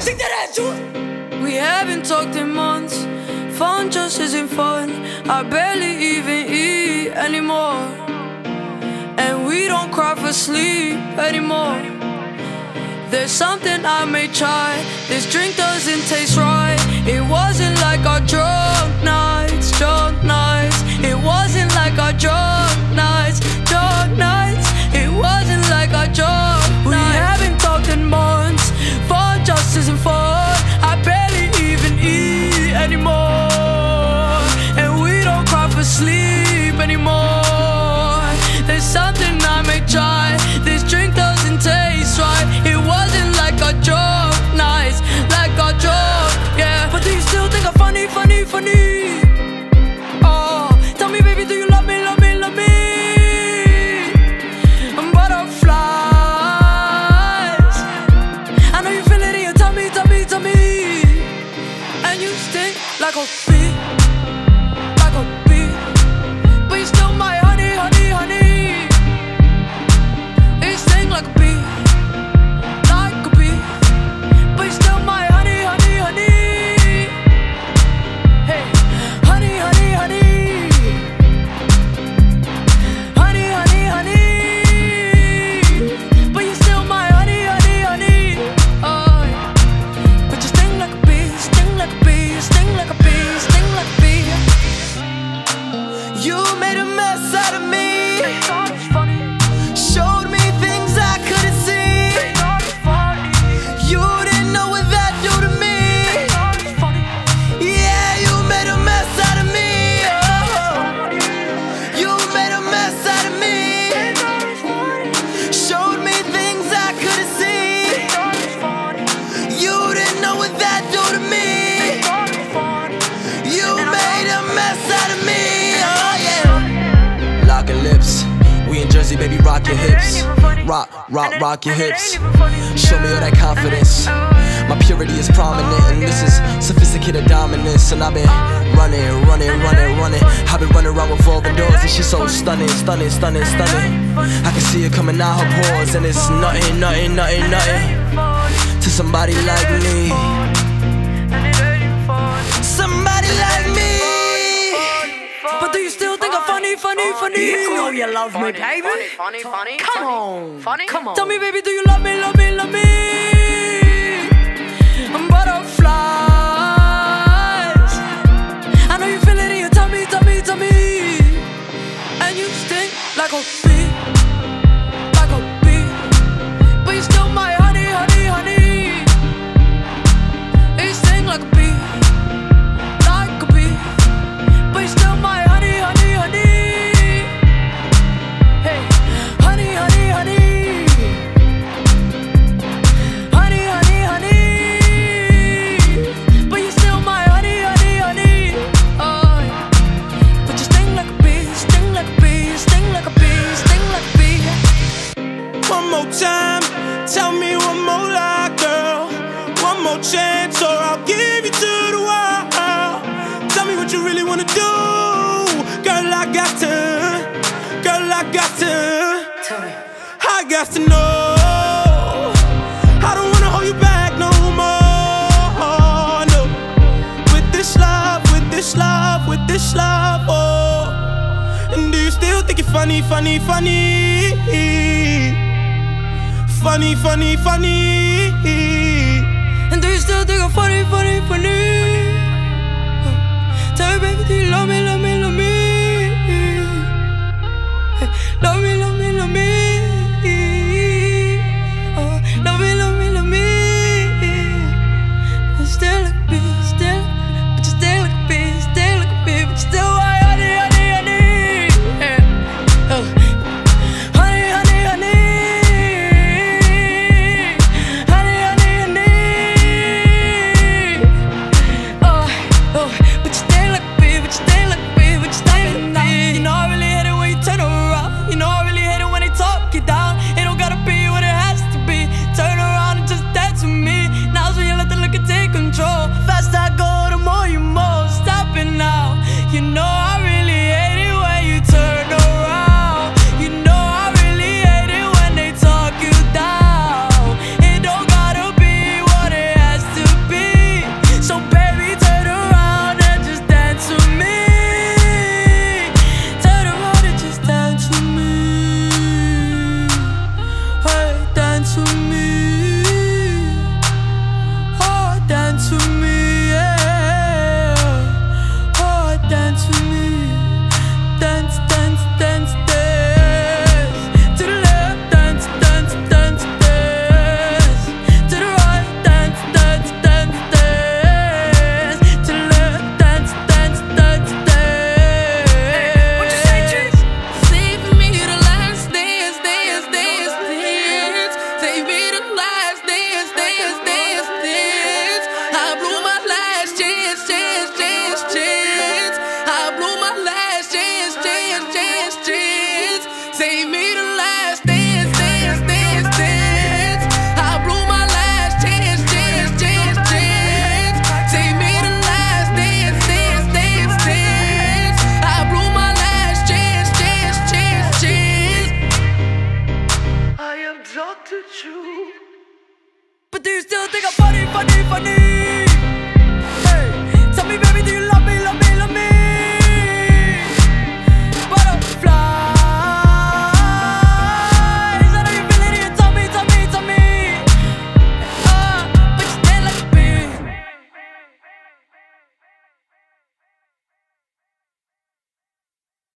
Sing direito! We haven't talked in months. Phone just isn't fun. I barely even eat anymore. And we don't cry for sleep anymore. There's something I may try. This drink doesn't taste right. It wasn't like our drunk nights, drunk nights. It wasn't like our drunk nights, drunk nights. It wasn't like our drunk nights. We haven't talked in months. Phone just isn't fun. I barely even eat anymore. And we don't cry for sleep anymore. There's something I may try. This drink doesn't taste right. It wasn't like our drunk nights, like our drunk, yeah. But do you still think I'm funny, funny, funny? Oh, tell me, baby, do you love me, love me, love me? I'm butterflies. I know you feel it in your tummy, tummy, tummy. And you stink like a bee, like a bee. But you still my honey, honey, honey. You stink like a bee, like a bee. But you still my honey, honey, honey. Hey, honey, honey, honey. Honey, honey, honey. But you still my honey, honey, honey. Oh, yeah. But you sting like a bee, sting like a bee, sting like a bee, sting like a bee. You made a mess out of me. Showed me things I couldn't see. You didn't know what that do to me. Yeah, you made a mess out of me. Oh, you made a mess out of me. Showed me things I couldn't see. You didn't know what that do to me. You made a mess out of me. Oh yeah. Locking lips. We in Jersey, baby, rock your hips. Rock, rock, rock your hips. Show me all that confidence. My purity is prominent, and this is sophisticated dominance. And I've been running, running, running, running. I've been running around revolving doors, and she's so stunning, stunning, stunning, stunning. I can see it coming out her pores, and it's nothing, nothing, nothing, nothing to somebody like me. Somebody like me. But do you still think I'm funny, funny, funny? You know you love me, baby. Funny. Come on. Funny. Come on. Tell me, baby, do you love me, love me, love me? I'm butterflies. I know you feel it in your tummy, tummy, tummy. And you stink like a bee, like a bee. But you still my honey, honey, honey. You stink like a bee, like a bee. But you still my honey, honey, honey. Hey, honey, honey, honey. Honey, honey, honey. But you still my honey, honey, honey. Oh, yeah. But you sting like a bee, sting like a bee, sting like a bee, sting like a bee. One more time, tell me one more lie, girl. One more chance, or I'll give you to the world. Tell me what you really wanna do, girl. I got to, girl. I got to. Tell me. I got to know. I don't wanna hold you back no more. No, with this love, with this love, with this love. Oh, and do you still think you're funny, funny, funny? Funny, funny, funny.